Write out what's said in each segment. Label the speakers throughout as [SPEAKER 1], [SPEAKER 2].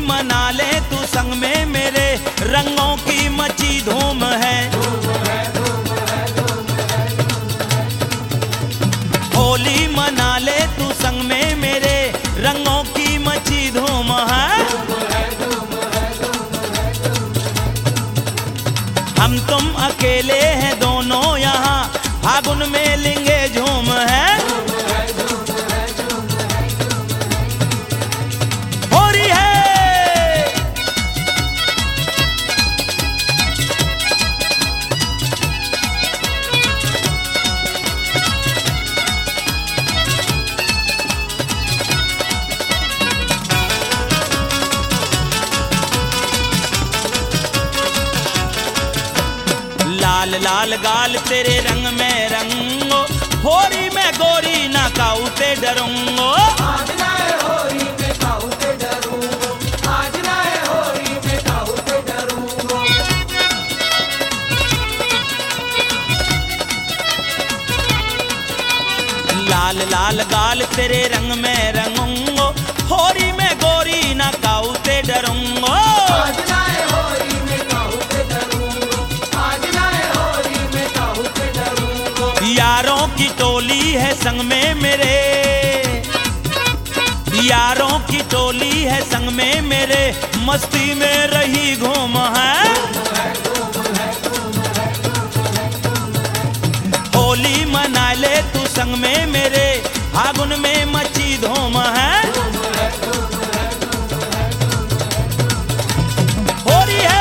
[SPEAKER 1] मना ले तू संग में मेरे, रंगों की मची धूम है। होली मना ले तू संग में मेरे, रंगों की मची धूम है। हम तुम अकेले हैं दोनों यहाँ, फागुन में लेंगे झूम है। लाल लाल गाल तेरे रंग में रंगो, होरी में गोरी ना काऊ ते डरूंगो।
[SPEAKER 2] आज ना है होरी में काऊ ते डरूंगो, आज ना है होरी में काऊ ते डरूंगो।
[SPEAKER 1] लाल लाल गाल तेरे रंग में रंगूंगो, होरी में गोरी ना काऊ ते डरूंगो।
[SPEAKER 2] आज ना है होरी में काऊ ते डरूंगो, आज ना है होरी में काऊ ते डरूंगो।
[SPEAKER 1] यारों की टोली है संग में मेरे, यारों की टोली है संग में मेरे, मस्ती में रही घूम है। होली मना ले तू संग में मेरे, फागुन में मची धूम है। होली है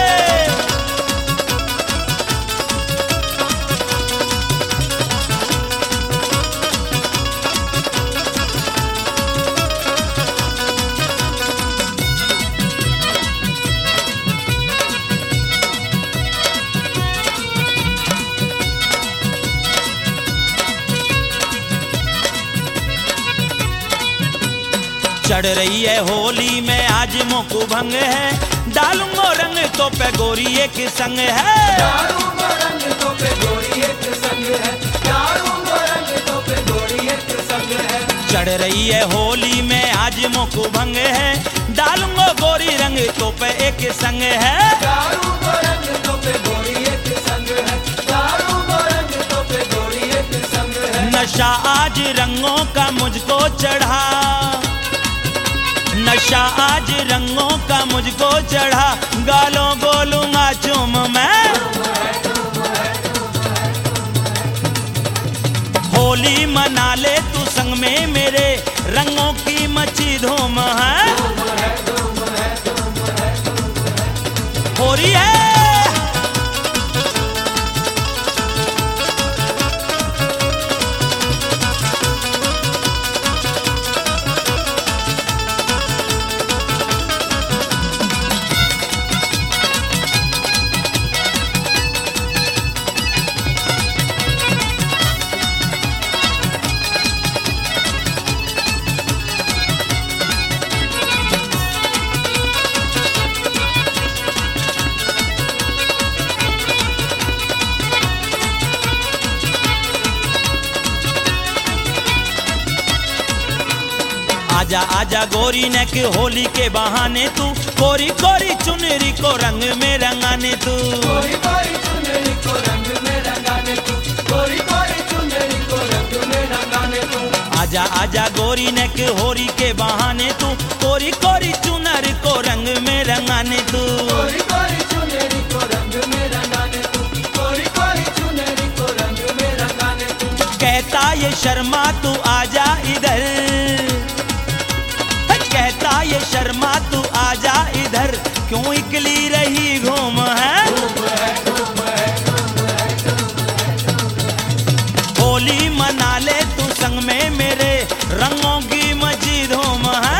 [SPEAKER 1] चढ़ रही है होली में आज मोकू भंग है, डालूंगो रंग तो पे गोरी एक संग है।
[SPEAKER 2] डालूंगो रंग तो पे गोरी एक संग है, डालूंगो रंग तो पे गोरी एक संग है।
[SPEAKER 1] चढ़ रही है होली में आज मोकू भंग है, डालूंगो गोरी रंग तो पे एक संग है।
[SPEAKER 2] डालूंगो रंग तो पे गोरी एक संग है, डालूंगो रंग तो पे गोरी एक संग है।
[SPEAKER 1] नशा आज रंगों का मुझको चढ़ा, नशा आज रंगों का मुझको चढ़ा, गालों बोलूंगा चूम मैं। होली मना ले तू संग में मेरे, रंगों की मची धूम है। होली है आजा आजा गोरी ने कि होली के बहाने तू, कोरी कोरी चुनरी को रंग में रंगाने तू।
[SPEAKER 2] कोरी कोरी चुनरी को रंग में रंगाने तू, कोरी कोरी चुनरी को रंग में रंगाने तू।
[SPEAKER 1] आजा आजा गोरी ने कि होली के बहाने तू, कोरी कोरी चुनरी को रंग में रंगाने तू।
[SPEAKER 2] कोरी कोरी चुनरी को रंग में रंगाने तू, कोरी कोरी चुनरी को रंग में रंगाने तू।
[SPEAKER 1] कहता ये शर्मा तू आजा इधर, कहता ये शर्मा तू आजा इधर, क्यों इकली रही घूम है। होली मना ले तू संग में मेरे, रंगों की मची धूम है।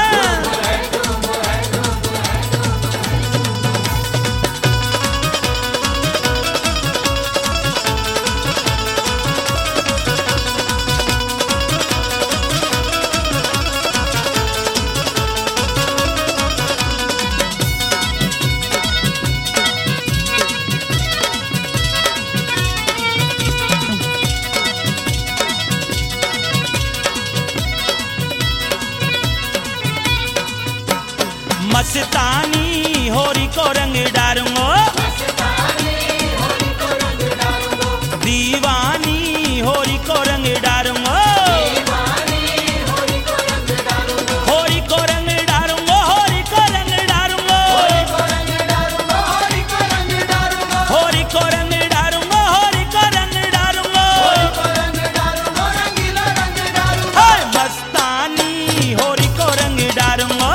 [SPEAKER 1] मस्तानी होरी को रंग डारूंगो, दीवानी होरी को रंग डारूंगो, होरी को रंग डारूंगो, होरी को रंग डारूंगो, होरी को रंग डारूंगो, होरी को रंग डारूंगो, हाय मस्तानी होरी को रंग डारूंगो।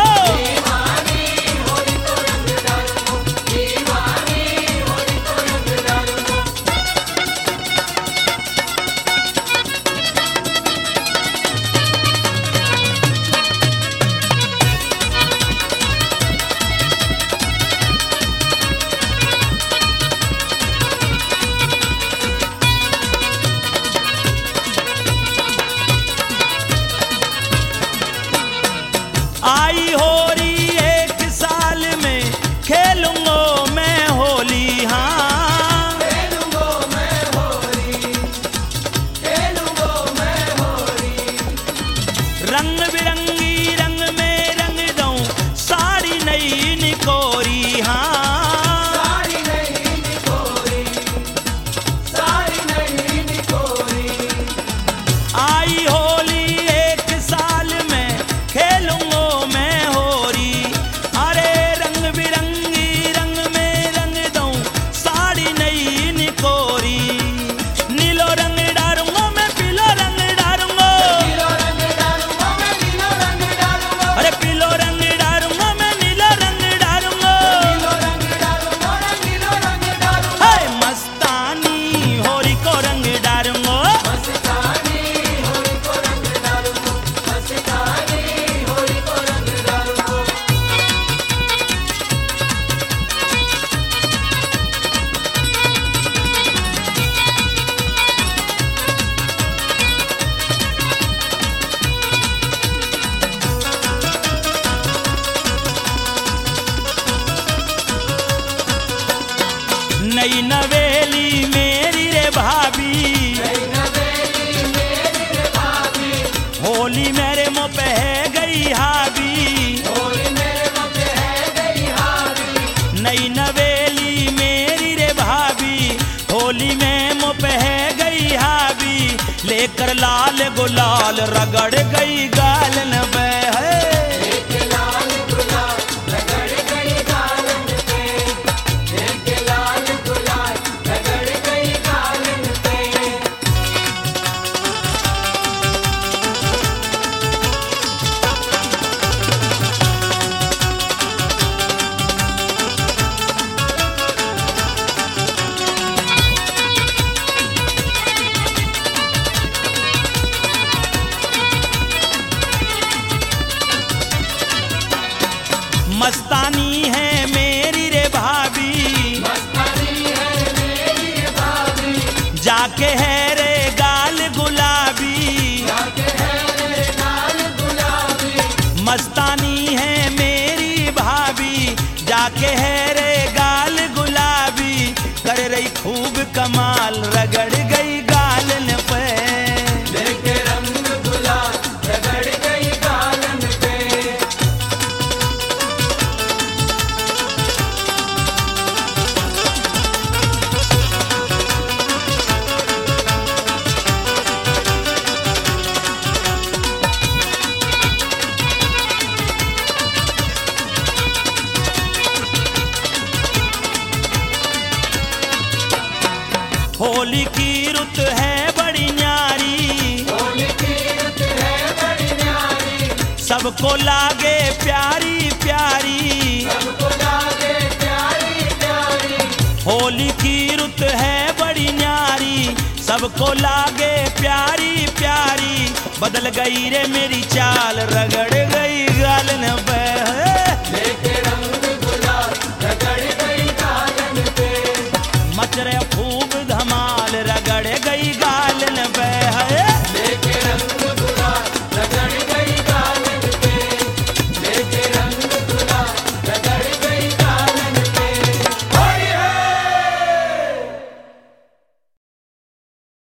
[SPEAKER 1] आई होरी एक साल में खेलूंगो मैं होली, हाँ
[SPEAKER 2] खेलूंगो मैं होली, खेलूंगो मैं होली।
[SPEAKER 1] रंग बिरंगी रंग में रंग दूं साड़ी नई निकोरी, हाँ
[SPEAKER 2] सारी नई निकोरी, सारी नई निकोरी।
[SPEAKER 1] आई होली एक साल में खेलूंगो मैं होरी, अरे रंग बिरंगी रंग में रंग दूं साड़ी नई निकोरी, नीलो रंग डारूंगो मैं पीलो रंग डारूंगो,
[SPEAKER 2] नीलो रंग डालूंगा मैं, नीलो रंग डालूंगा,
[SPEAKER 1] अरे पीलो रंग डारूंगो मैं नीलो रंग डारूंगो,
[SPEAKER 2] नीलो रंग डालूंगा मैं, नीलो रंग डालूंगा।
[SPEAKER 1] हाय मस्तानी होरी को रंग डारूंगो।
[SPEAKER 2] मस्तानी होली को रंग डालूंगा, मस्तानी होली को रंग डालूंगा।
[SPEAKER 1] नई नवेली मेरी रे भाभी,
[SPEAKER 2] नई नवेली मेरी रे भाभी,
[SPEAKER 1] होली मेरे मुँह पे है गई हावी,
[SPEAKER 2] होली मेरे मुँह पे है गई हावी।
[SPEAKER 1] नई नवेली मेरी रे भाभी, होली में मुँह पे है गई हावी, लेकर लाल गुलाल रगड़ गई गाल न बह,
[SPEAKER 2] एक लाल गुलाल रगड़ गई गालन पे, एक लाल गुलाल रगड़ गई गालन पे।
[SPEAKER 1] मस्तानी है मेरी रे भाभी,
[SPEAKER 2] मस्तानी है मेरी रे भाभी,
[SPEAKER 1] जाके है रे गाल गुलाबी,
[SPEAKER 2] जाके है रे गाल गुलाबी।
[SPEAKER 1] मस्तानी है मेरी भाभी, जाके है रे गाल गुलाबी, कर रही खूब कमाल रगड़ गई गाल न पे,
[SPEAKER 2] लेके रंग गुलाल रगड़ गई गालन पे।
[SPEAKER 1] होली की रुत है बड़ी न्यारी,
[SPEAKER 2] होली की रुत है बड़ी न्यारी,
[SPEAKER 1] सबको लागे प्यारी प्यारी,
[SPEAKER 2] सबको लागे प्यारी प्यारी।
[SPEAKER 1] होली की रुत है बड़ी न्यारी, सबको लागे प्यारी प्यारी, बदल गई रे मेरी चाल रगड़ गई गाल न बह,
[SPEAKER 2] लेके रंग गुलाल रगड़ गई गालन पे।
[SPEAKER 1] मच रहे